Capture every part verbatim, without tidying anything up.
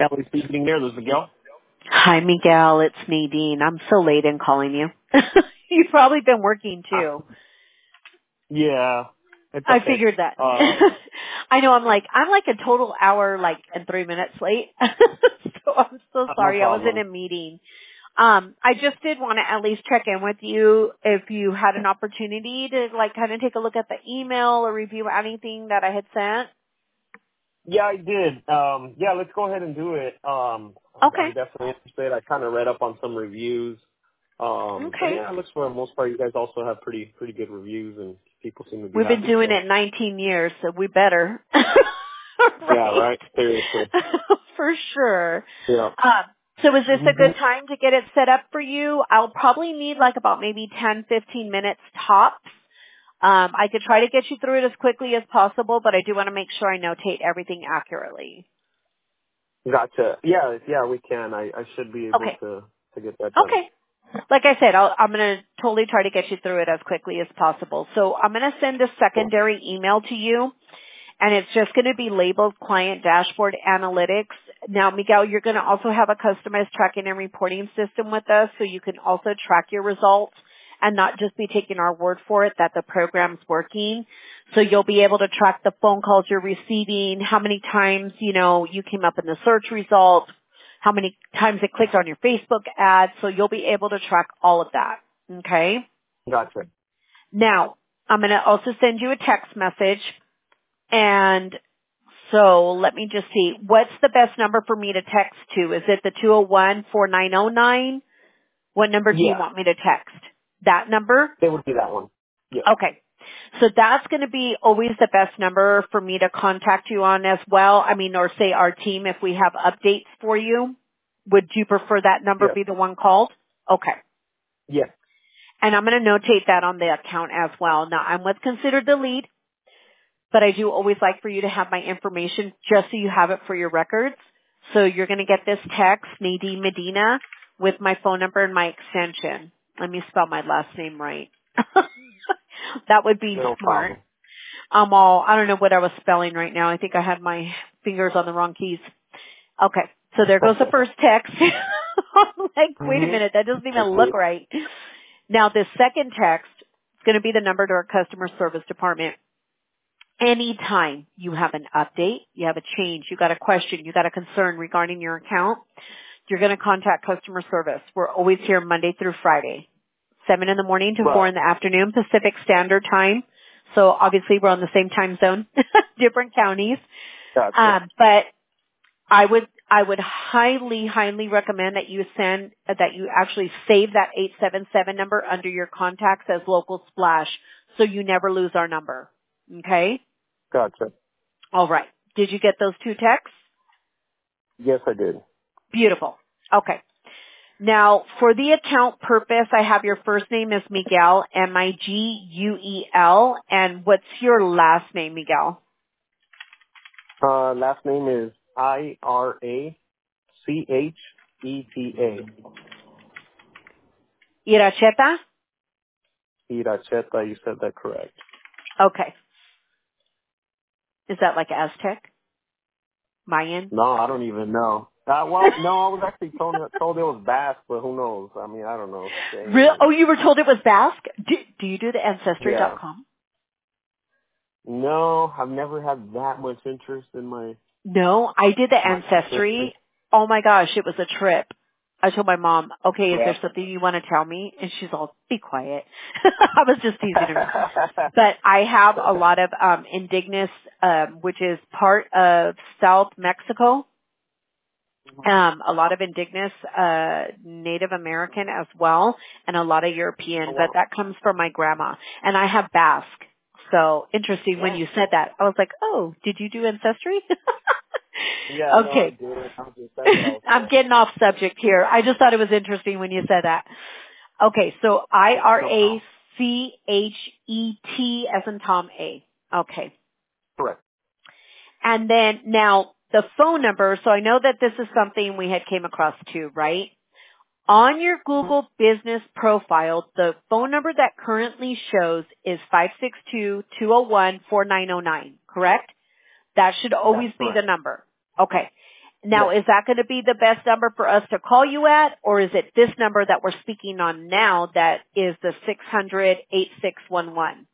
Kelly speaking there. This is Miguel. Hi, Miguel. It's Nadine. I'm so late in calling you. You've probably been working too. Yeah, it's I okay. figured that. Uh, I know. I'm like I'm like a total hour, like and three minutes late. So I'm so no sorry. I was in problem. a meeting. Um, I just did want to at least check in with you if you had an opportunity to like kind of take a look at the email or review anything that I had sent. Yeah, I did. Um, yeah, let's go ahead and do it. Um, I'm, Okay. I'm definitely interested. I kind of read up on some reviews. Um, and Okay. yeah, it looks for the most part you guys also have pretty pretty good reviews, and people seem to be We've been happy. doing So it nineteen years, so we better. yeah, Right? right. Seriously. For sure. Yeah. Um, so is this a hmm good time to get it set up for you? I'll probably need like about maybe ten, fifteen minutes tops. Um, I could try to get you through it as quickly as possible, but I do want to make sure I notate everything accurately. Gotcha. Yeah, yeah, we can. I, I should be able Okay. to to get that done. Okay. Like I said, I'll, I'm going to totally try to get you through it as quickly as possible. So I'm going to send a Cool. secondary email to you. And it's just going to be labeled Client Dashboard Analytics. Now, Miguel, you're going to also have a customized tracking and reporting system with us, so you can also track your results and not just be taking our word for it that the program's working. So you'll be able to track the phone calls you're receiving, how many times, you know, you came up in the search results, how many times it clicked on your Facebook ad. So you'll be able to track all of that. Okay? Gotcha. Now, I'm going to also send you a text message. And so let me just see. What's the best number for me to text to? Is it the two oh one, four nine oh nine? What number do you Yeah, want me to text? That number? it would be that one. Yeah. Okay. So that's going to be always the best number for me to contact you on as well. I mean, or say our team if we have updates for you. Would you prefer that number Yeah. be the one called? Okay. Yeah. And I'm going to notate that on the account as well. Now, I'm what's considered the lead. But I do always like for you to have my information just so you have it for your records. So you're going to get this text, Nadine Medina, with my phone number and my extension. Let me spell my last name right. That would be No smart. problem. I'm all, I don't know what I was spelling right now. I think I had my fingers on the wrong keys. Okay. So there goes the first text. I'm like, wait a hmm minute, that doesn't even Thank look you. right. Now this second text is going to be the number to our customer service department. Anytime you have an update, you have a change, you got a question, you got a concern regarding your account, you're going to contact customer service. We're always here Monday through Friday, seven in the morning to four Right. in the afternoon, Pacific Standard Time. So obviously we're on the same time zone, different counties. Gotcha. Um, but I would, I would highly, highly recommend that you send, that you actually save that eight seven seven number under your contacts as local splash so you never lose our number. Okay? Gotcha. All right. Did you get those two texts? Yes, I did. Beautiful. Okay. Now, for the account purpose, I have your first name is Miguel, M I G U E L, and what's your last name, Miguel? Uh, last name is I R A C H E T A. Iracheta? Iracheta, you said that correct. Okay. Is that like Aztec? Mayan? No, I don't even know. Uh, well, no, I was actually told, told it was Basque, but who knows? I mean, I don't know. Real? Spain. Oh, you were told it was Basque? Do, do you do the ancestry dot Yeah. com? No, I've never had that much interest in my No, I did the my ancestry. ancestry. Oh my gosh, it was a trip. I told my mom, okay, is Yeah. there something you want to tell me? And she's all, be quiet. I was just teasing her. But I have a lot of um indigenous, um, which is part of South Mexico. Um, a lot of indigenous, uh, Native American as well, and a lot of Oh, European, but wow. that comes from my grandma. And I have Basque. So interesting when Yeah. you said that. I was like, oh, did you do ancestry? Yeah, no, I Okay. did it. I'm just, that's what I was I'm told. getting off subject here. I just thought it was interesting when you said that. Okay, so I R No A problem. C H E T as in Tom A. Okay. Correct. And then now the phone number, so I know that this is something we had came across too, right? On your Google business profile, the phone number that currently shows is five six two, two oh one, four nine oh nine, correct? That should That's always be the correct. number. Okay. Now, Yes. is that going to be the best number for us to call you at, or is it this number that we're speaking on now that is the six hundred, eight six one one?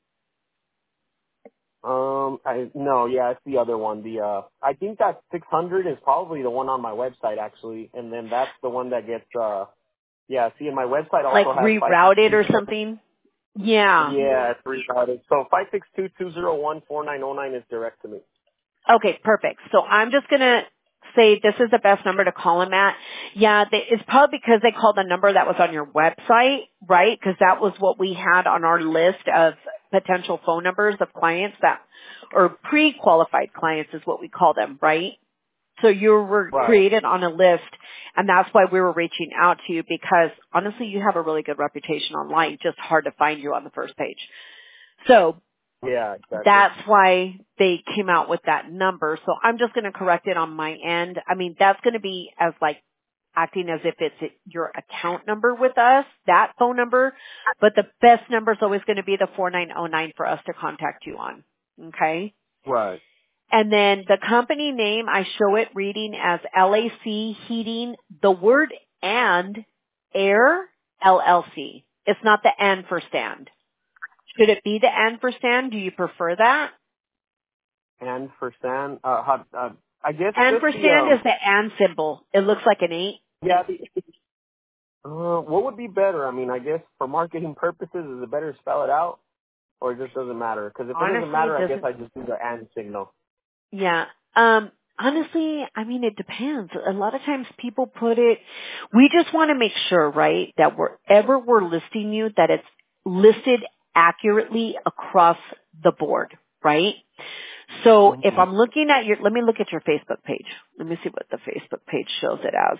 Um, I no, yeah, it's the other one. The uh, I think that six hundred is probably the one on my website actually, and then that's the one that gets uh, yeah. See, and my website Like also has five six rerouted two. or something? Yeah. Yeah, it's rerouted. So five six two two zero one four nine zero nine is direct to me. Okay, perfect. So I'm just going to say this is the best number to call him at. Yeah, they, it's probably because they called the number that was on your website, right? Because that was what we had on our list of potential phone numbers of clients that, or pre-qualified clients is what we call them, right? So you were Right. created on a list, and that's why we were reaching out to you because honestly, you have a really good reputation online, just hard to find you on the first page. So Yeah, exactly. that's why they came out with that number. So I'm just going to correct it on my end. I mean, that's going to be as like acting as if it's your account number with us, that phone number, but the best number is always going to be the four nine zero nine for us to contact you on. Okay? Right. And then the company name, I show it reading as L A C Heating, the word and Air L L C. It's not the and for stand. Should it be the and for stand? Do you prefer that? And for Stan, uh, how, uh, I guess And just for the stand is um, the and symbol. It looks like an eight. yeah, the uh, what would be better? I mean, I guess for marketing purposes, is it better to spell it out, or it just doesn't matter? Because if it doesn't Honestly, it matter, I guess doesn't. I just do the and signal. Yeah. Um, honestly, I mean, it depends. A lot of times people put it, we just want to make sure, right, that wherever we're listing you, that it's listed accurately across the board, right? So if Mm-hmm. I'm looking at your, let me look at your Facebook page. Let me see what the Facebook page shows it as.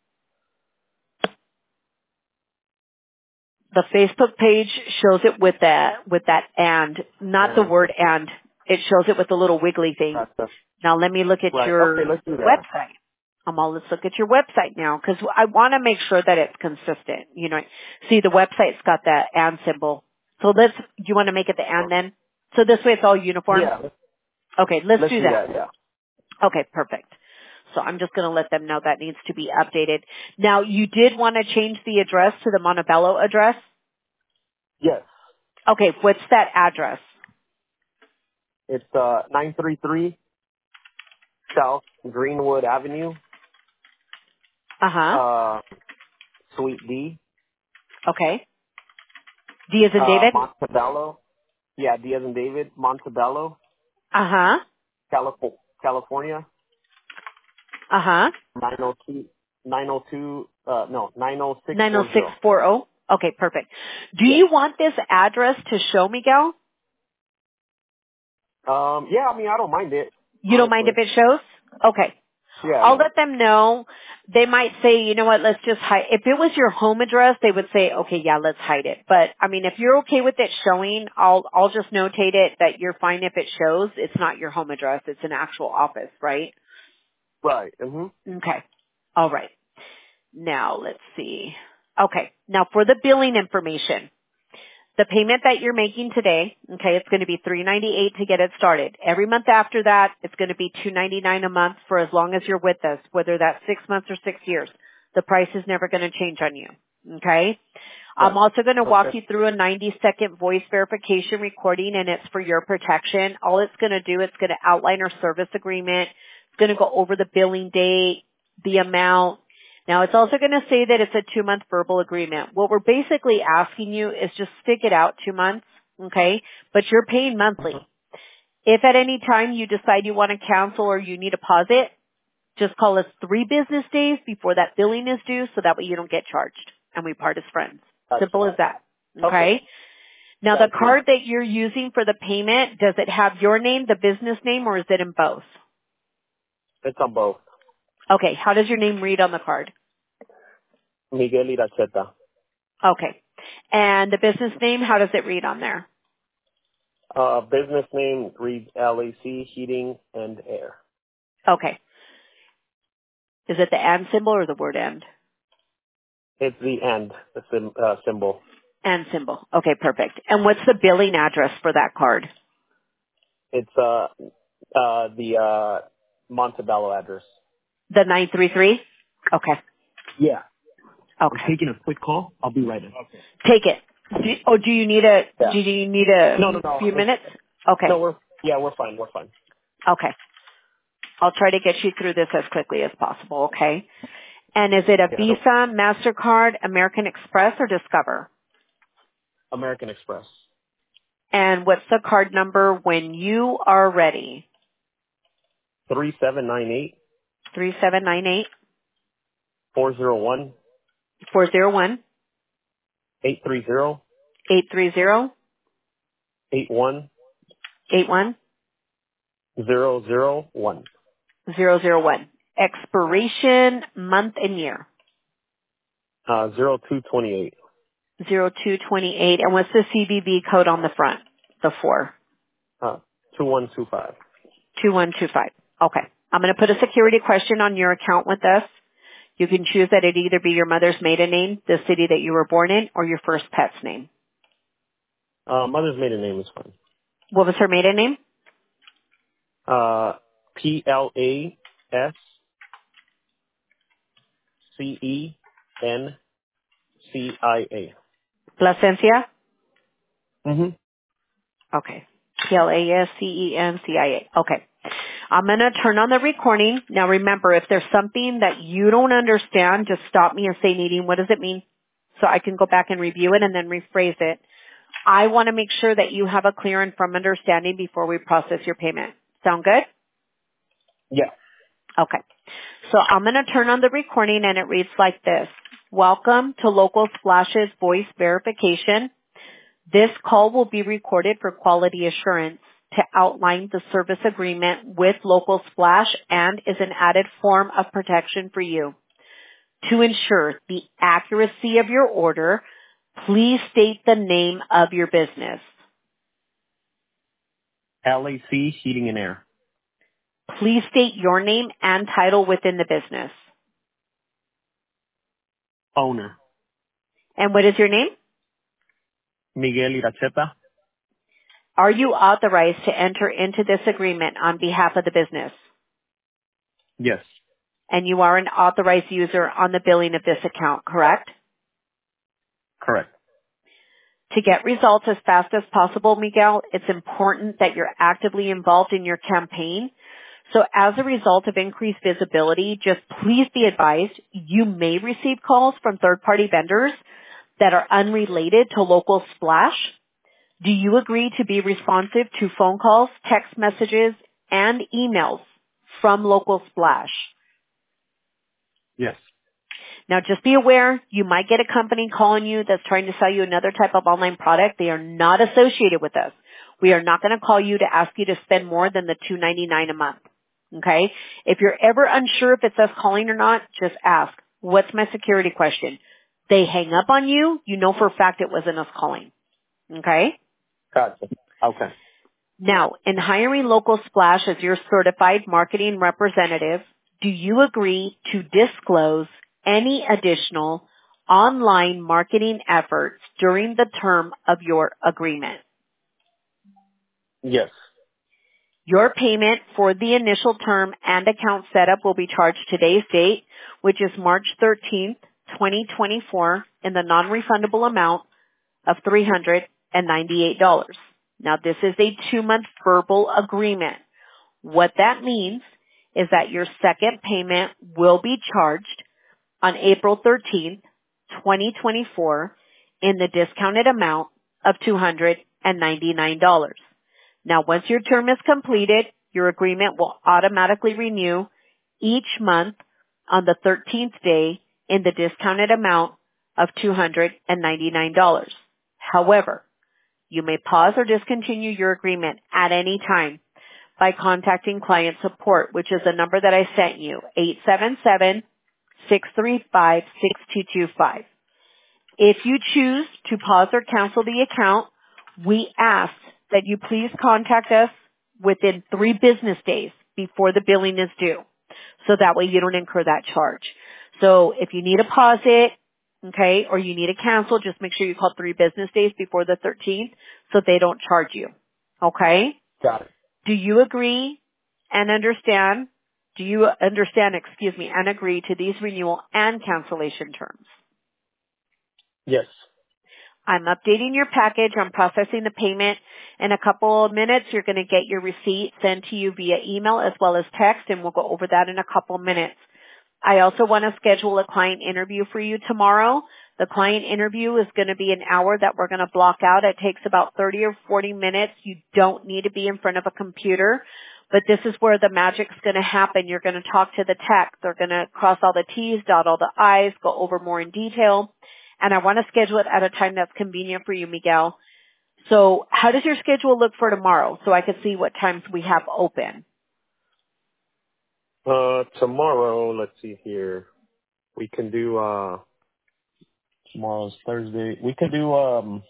The Facebook page shows it with that, with that and, not the And word and. It shows it with the little wiggly thing. that's the, Now let me look at right. Okay, your let's do that. website. Um, I'll let's look at your website now because I want to make sure that it's consistent. You know, see the website's got that and symbol. So let's, do you want to make it the and then? So this way it's all uniform? Yeah, let's, Okay, let's let's do do that. that. Yeah. Okay, perfect. So I'm just going to let them know that needs to be updated. Now you did want to change the address to the Montebello address? Yes. Okay, what's that address? It's uh nine three three South Greenwood Avenue, Uh-huh. uh, Suite D, Okay. D as in uh, David? Montebello. Yeah, D as in David, Montebello, Uh-huh. Calif- California. Uh-huh. nine oh two, nine oh two, uh, no, nine oh six four zero. nine oh six four zero? Okay, perfect. Do Yes. you want this address to show, Miguel? Um, yeah, I mean, I don't mind it, You don't mind honestly. if it shows? Okay. Yeah, I'll no. let them know. They might say, you know what, let's just hide. If it was your home address, they would say, okay, yeah, let's hide it. But, I mean, if you're okay with it showing, I'll, I'll just notate it that you're fine if it shows. It's not your home address. It's an actual office, right? Right. Mm-hmm. Okay. All right. Now, let's see. Okay. Now, for the billing information. The payment that you're making today, okay, it's going to be three ninety-eight to get it started. Every month after that, it's going to be two ninety-nine a month for as long as you're with us, whether that's six months or six years. The price is never going to change on you, okay? I'm Right. also going to walk Okay. you through a ninety second voice verification recording, and it's for your protection. All it's going to do, it's going to outline our service agreement. It's going to go over the billing date, the amount. Now, it's also going to say that it's a two-month verbal agreement. What we're basically asking you is just stick it out two months, okay? But you're paying monthly. If at any time you decide you want to cancel or you need to pause it, just call us three business days before that billing is due so that way you don't get charged and we part as friends. Gotcha. Simple as that, Okay. okay? Now, the Gotcha. card that you're using for the payment, does it have your name, the business name, or is it in both? It's on both. Okay, how does your name read on the card? Miguel Iracheta. Okay. And the business name, how does it read on there? Uh, business name reads L A C Heating and Air. Okay. Is it the and symbol or the word and? It's the end, the sim- uh, symbol. And symbol. Okay, perfect. And what's the billing address for that card? It's uh, uh, the uh, Montebello address. The nine three three? Okay. Yeah. Okay. I'm taking a quick call. I'll be right in. Okay. Take it. Do, oh, do you need a, Yeah. do you need a No, no, no. few It's- minutes? Okay. No, we're, yeah, we're fine. We're fine. Okay. I'll try to get you through this as quickly as possible, okay? And is it a Yeah, no, Visa, MasterCard, American Express, or Discover? American Express. And what's the card number when you are ready? three seven nine eight, three seven nine eight, four zero one, four zero one, eight three zero, eight three zero, eight one eight one zero zero one. zero zero one. Expiration, month and year. Uh, zero two twenty-eight. zero two twenty-eight. And what's the C V V code on the front? The four. Uh, two one two five. two one two five. Okay. I'm going to put a security question on your account with us. You can choose that it either be your mother's maiden name, the city that you were born in, or your first pet's name. Uh, mother's maiden name is fine. What was her maiden name? Uh, P L A S C E N C I A. Placencia? Mm-hmm. Okay. P L A S C E N C I A. Okay. I'm going to turn on the recording. Now remember, if there's something that you don't understand, just stop me and say, Nadine, what does it mean? So I can go back and review it and then rephrase it. I want to make sure that you have a clear and firm understanding before we process your payment. Sound good? Yeah. Okay. So I'm going to turn on the recording and it reads like this. Welcome to Local Splash's voice verification. This call will be recorded for quality assurance to outline the service agreement with Local Splash and is an added form of protection for you. To ensure the accuracy of your order, please state the name of your business. L A C Heating and Air. Please state your name and title within the business. Owner. And what is your name? Miguel Iracheta. Are you authorized to enter into this agreement on behalf of the business? Yes. And you are an authorized user on the billing of this account, correct? Correct. To get results as fast as possible, Miguel, it's important that you're actively involved in your campaign. So as a result of increased visibility, just please be advised you may receive calls from third-party vendors that are unrelated to Local Splash. Do you agree to be responsive to phone calls, text messages, and emails from Local Splash? Yes. Now just be aware, you might get a company calling you that's trying to sell you another type of online product. They are not associated with us. We are not going to call you to ask you to spend more than the two ninety-nine a month. Okay? If you're ever unsure if it's us calling or not, just ask, what's my security question? They hang up on you, you know for a fact it wasn't us calling. Okay? Gotcha. Okay. Now, in hiring Local Splash as your certified marketing representative, do you agree to disclose any additional online marketing efforts during the term of your agreement? Yes. Your payment for the initial term and account setup will be charged today's date, which is March thirteenth, twenty twenty-four, in the non-refundable amount of three hundred ninety-eight dollars. Now, this is a two-month verbal agreement. What that means is that your second payment will be charged on April thirteenth, twenty twenty-four, in the discounted amount of two hundred ninety-nine dollars. Now, once your term is completed, your agreement will automatically renew each month on the thirteenth day in the discounted amount of two hundred ninety-nine dollars. However, you may pause or discontinue your agreement at any time by contacting client support, which is the number that I sent you, eight seven seven, six three five, six two two five. If you choose to pause or cancel the account, we ask that you please contact us within three business days before the billing is due. So that way you don't incur that charge. So if you need to pause it, okay, or you need to cancel, just make sure you call three business days before the thirteenth so they don't charge you. Okay? Got it. Do you agree and understand Do you understand, excuse me, and agree to these renewal and cancellation terms? Yes. I'm updating your package. I'm processing the payment. In a couple of minutes, you're going to get your receipt sent to you via email as well as text, and we'll go over that in a couple of minutes. I also want to schedule a client interview for you tomorrow. The client interview is going to be an hour that we're going to block out. It takes about thirty or forty minutes. You don't need to be in front of a computer, but this is where the magic's going to happen. You're going to talk to the tech. They're going to cross all the T's, dot all the I's, go over more in detail. And I want to schedule it at a time that's convenient for you, Miguel. So how does your schedule look for tomorrow so I can see what times we have open? Uh, tomorrow, let's see here. We can do, uh, tomorrow's Thursday. We could do, um,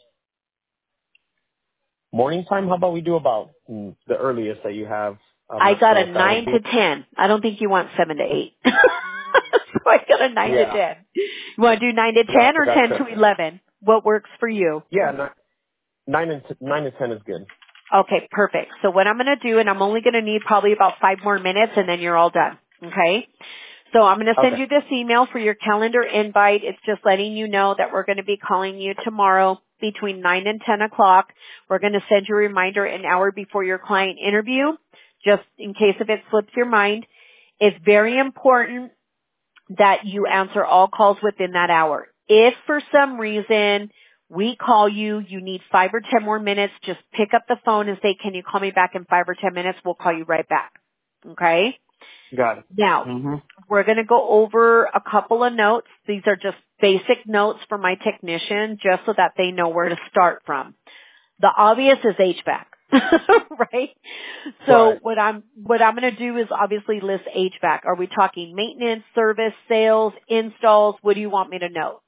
morning time. How about we do about mm, the earliest that you have? I'm I not got sure a what that would nine be. to ten. I don't think you want seven to eight. So I got a nine to Yeah. ten. You want to do nine to ten Gotcha, or ten gotcha. to eleven? What works for you? Yeah, nine, nine and t- nine and ten is good. Okay, perfect. So what I'm going to do, and I'm only going to need probably about five more minutes, and then you're all done. Okay? So I'm going to send Okay. you this email for your calendar invite. It's just letting you know that we're going to be calling you tomorrow between nine and ten o'clock. We're going to send you a reminder an hour before your client interview, just in case if it slips your mind. It's very important that you answer all calls within that hour. If for some reason we call you, you need five or ten more minutes, just pick up the phone and say, can you call me back in five or ten minutes? We'll call you right back. Okay? Got it. Now, Mm-hmm. we're going to go over a couple of notes. These are just basic notes for my technician, just so that they know where to start from. The obvious is H V A C, right? So Right. what I'm what I'm going to do is obviously list H V A C. Are we talking maintenance, service, sales, installs? What do you want me to know?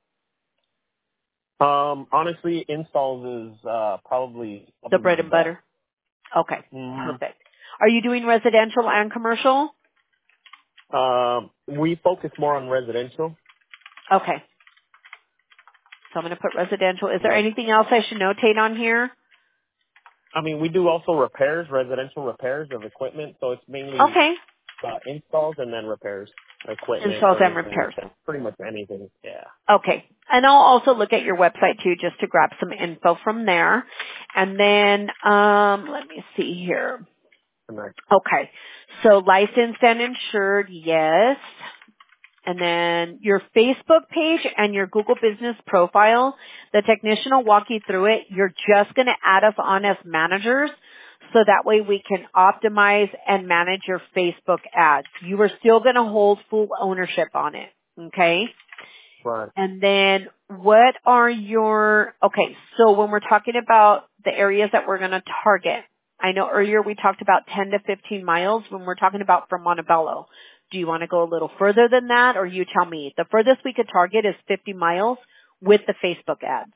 Um, honestly, installs is, uh, probably, The probably bread the and best. butter. Okay, Mm-hmm. perfect. Are you doing residential and commercial? Um, we focus more on residential. Okay, so I'm going to put residential. Is there Like, anything else I should notate on here? I mean, we do also repairs, residential repairs of equipment. So it's mainly Okay, uh, installs and then repairs, equipment, installs and everything, repairs. pretty much anything. Yeah. Okay. And I'll also look at your website too, just to grab some info from there. And then, um, let me see here. Correct. Okay. So licensed and insured, yes. And then your Facebook page and your Google business profile, the technician will walk you through it. You're just going to add us on as managers so that way we can optimize and manage your Facebook ads. You are still going to hold full ownership on it. Okay. Right. And then what are your, okay, so when we're talking about the areas that we're going to target, I know earlier we talked about ten to fifteen miles when we're talking about from Montebello. Do you want to go a little further than that, or you tell me? The furthest we could target is fifty miles with the Facebook ads.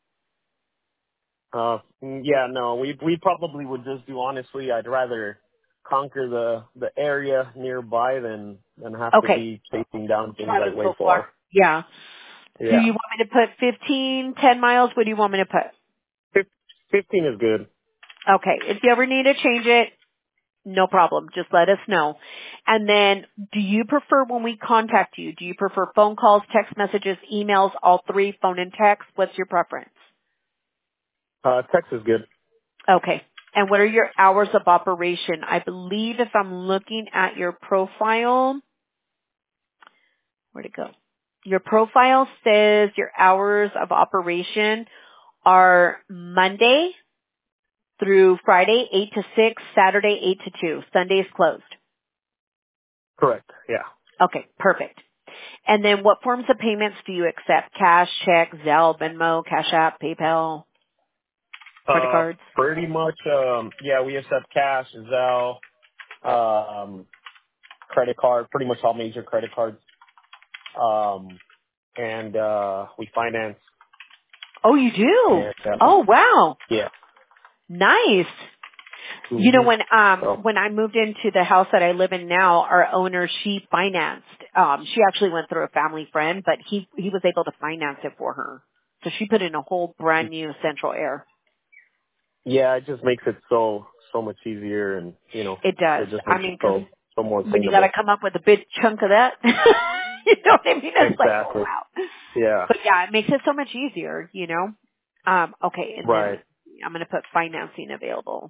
Uh, mm, yeah, no, we we probably would just do. Honestly, I'd rather conquer the the area nearby than than have to Okay. be chasing down things Travel like way so far. far. Yeah. Do Yeah. you want me to put fifteen, ten miles? What do you want me to put? Fif- Fifteen is good. Okay. If you ever need to change it, no problem. Just let us know. And then, do you prefer when we contact you? Do you prefer phone calls, text messages, emails, all three, phone and text? What's your preference? Uh, text is good. Okay. And what are your hours of operation? I believe if I'm looking at your profile, where'd it go? Your profile says your hours of operation are Monday through Friday, eight to six, Saturday, eight to two. Sunday is closed. Correct. Yeah. Okay, perfect. And then what forms of payments do you accept? Cash, check, Zelle, Venmo, Cash App, PayPal, credit Uh, cards? pretty much. Um, yeah, we accept cash, Zelle, um, credit card, pretty much all major credit cards. Um, and uh, we finance. Oh, you do? And uh, Oh, wow. yeah. Nice. You know, hmm when um So when I moved into the house that I live in now, our owner, she financed. Um she actually went through a family friend, but he he was able to finance it for her. So she put in a whole brand new central air. yeah, it just makes it so so much easier, and you know, It does. it just I makes it mean, 'cause so. more when you got to attainable. come up with a big chunk of that. You know what I mean? It's like, oh, Exactly. wow. Yeah. But yeah, it makes it so much easier, you know? Um, okay, and then Right. I'm going to put financing available.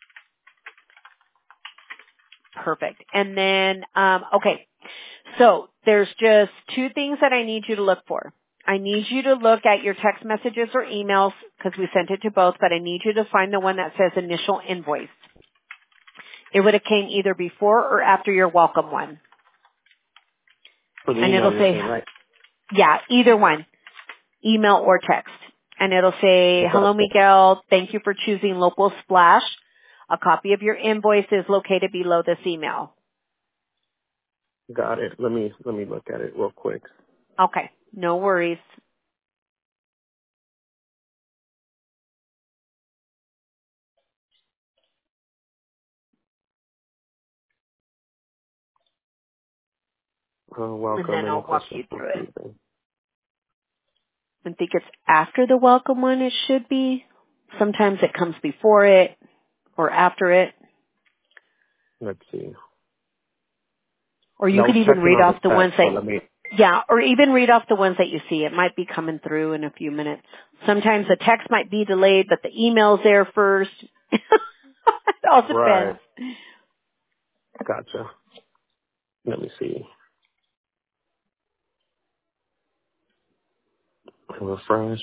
Perfect. And then, um, okay, so there's just two things that I need you to look for. I need you to look at your text messages or emails because we sent it to both, but I need you to find the one that says initial invoice. It would have came either before or after your welcome one. For the And email it'll you're say, saying, right? yeah, either one, email or text. And it'll say, hello Gotcha. Miguel, thank you for choosing Local Splash. A copy of your invoice is located below this email. Got it. Let me let me look at it real quick. Okay, no worries. Uh, And welcome. then Any I'll walk questions you for through it. Susan? I think it's after the welcome one it should be. Sometimes it comes before it or after it. Let's see. Or you I was could even checking read on the off the ones text, that, so let me. yeah, or even read off the ones that you see. It might be coming through in a few minutes. Sometimes the text might be delayed, but the email's there first. It all Right. depends. Gotcha. Let me see. Refresh.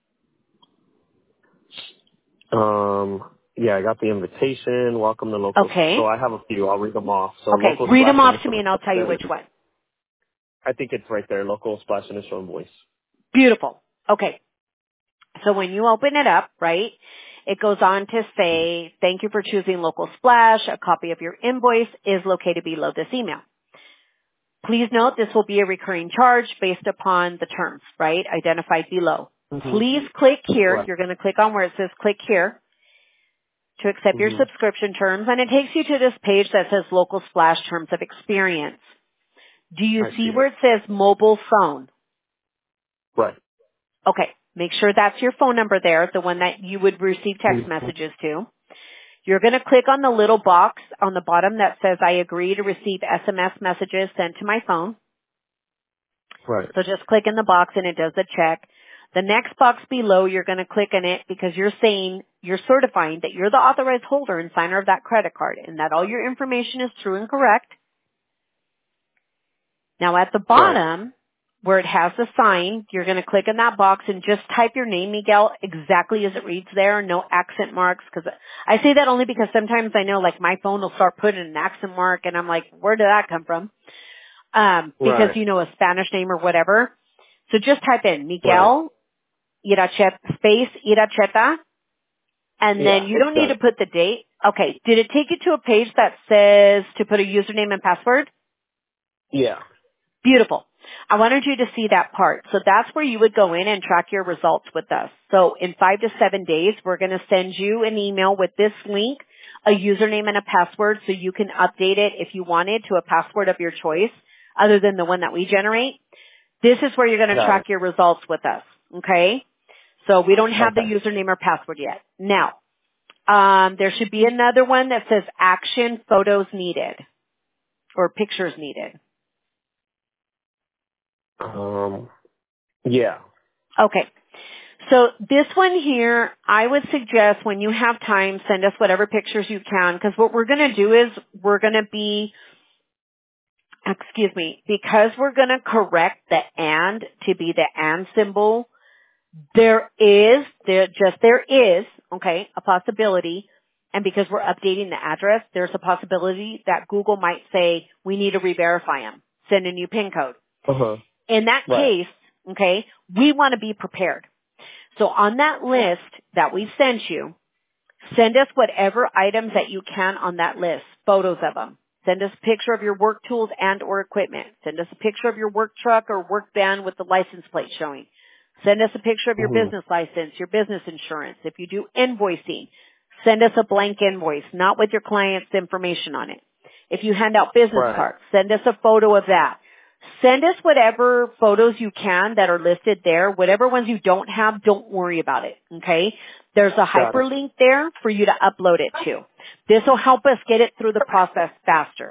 Um. Yeah, I got the invitation. Welcome to local. Okay. So I have a few. I'll read them off. So Okay. local Read them splash off to initial me and I'll tell you invoice. which one. I think it's right there. Local splash initial invoice. Beautiful. Okay. So when you open it up, right, it goes on to say, thank you for choosing Local Splash. A copy of your invoice is located below this email. Please note this will be a recurring charge based upon the terms, right, identified below. Mm-hmm. Please click here. Right. You're going to click on where it says click here to accept your Mm-hmm. subscription terms, and it takes you to this page that says Local Splash Terms of Experience. Do you I see see. where it says mobile phone? Right. Okay. Make sure that's your phone number there, the one that you would receive text Mm-hmm. messages to. You're going to click on the little box on the bottom that says I agree to receive S M S messages sent to my phone. Right. So just click in the box and it does the check. The next box below, you're going to click on it because you're saying, you're certifying that you're the authorized holder and signer of that credit card and that all your information is true and correct. Now at the Right. bottom, where it has the sign, you're going to click in that box and just type your name, Miguel, exactly as it reads there, no accent marks. Because I say that only because sometimes I know, like, my phone will start putting an accent mark, and I'm like, where did that come from? Um, because, Right. you know, a Spanish name or whatever. So just type in Right. Miguel, Iracheta, space, Iracheta, and then Yeah, you it's don't need done. to put the date. Okay, did it take you to a page that says to put a username and password? Yeah. Beautiful. I wanted you to see that part. So that's where you would go in and track your results with us. So in five to seven days, we're going to send you an email with this link, a username and a password so you can update it if you wanted to a password of your choice other than the one that we generate. This is where you're going to Got it. track your results with us. Okay? So we don't have the Okay. username or password yet. Now, um, there should be another one that says action photos needed or pictures needed. Um. Yeah. Okay. So this one here, I would suggest when you have time, send us whatever pictures you can, because what we're going to do is we're going to be, excuse me, because we're going to correct the and to be the and symbol, there is, there just there is, okay, a possibility, and because we're updating the address, there's a possibility that Google might say, we need to re-verify them, send a new PIN code. Uh huh. In that Right. case, okay, we want to be prepared. So on that list that we sent you, send us whatever items that you can on that list, photos of them. Send us a picture of your work tools and or equipment. Send us a picture of your work truck or work van with the license plate showing. Send us a picture of your Mhm. business license, your business insurance. If you do invoicing, send us a blank invoice, not with your client's information on it. If you hand out business Right. cards, send us a photo of that. Send us whatever photos you can that are listed there. Whatever ones you don't have, don't worry about it, okay? There's a Got it. hyperlink there for you to upload it to. This will help us get it through the process faster,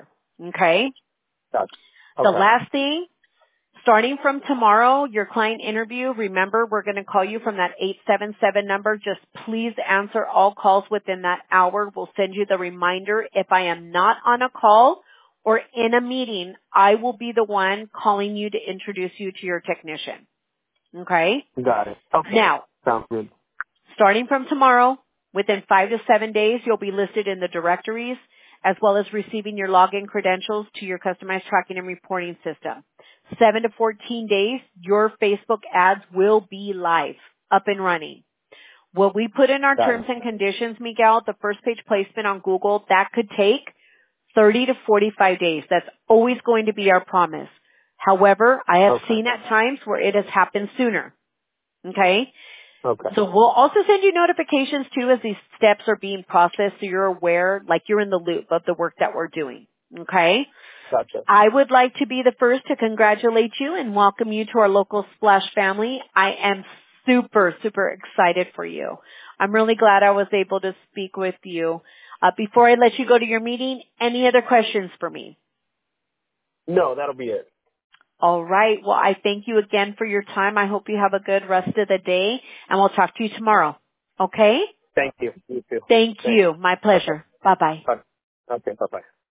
Okay? Gotcha. The Okay. last thing, starting from tomorrow, your client interview, remember we're going to call you from that eight seven seven number. Just please answer all calls within that hour. We'll send you the reminder. If I am not on a call or in a meeting, I will be the one calling you to introduce you to your technician. Okay? Got it. Okay. Now, Sounds good. starting from tomorrow, within five to seven days, you'll be listed in the directories as well as receiving your login credentials to your customized tracking and reporting system. seven to fourteen days, your Facebook ads will be live, up and running. What we put in our Got terms it. and conditions, Miguel, the first page placement on Google, that could take thirty to forty-five days. That's always going to be our promise. However, I have Okay. seen at times where it has happened sooner. Okay? Okay. So we'll also send you notifications too as these steps are being processed so you're aware, like you're in the loop of the work that we're doing. Okay? Gotcha. I would like to be the first to congratulate you and welcome you to our local Splash family. I am super, super excited for you. I'm really glad I was able to speak with you. Uh, before I let you go to your meeting, any other questions for me? No, that'll be it. All right. Well, I thank you again for your time. I hope you have a good rest of the day, and we'll talk to you tomorrow. Okay? Thank you. You too. Thank Thanks. you. My Okay. pleasure. Bye-bye. Bye. Okay. Bye bye.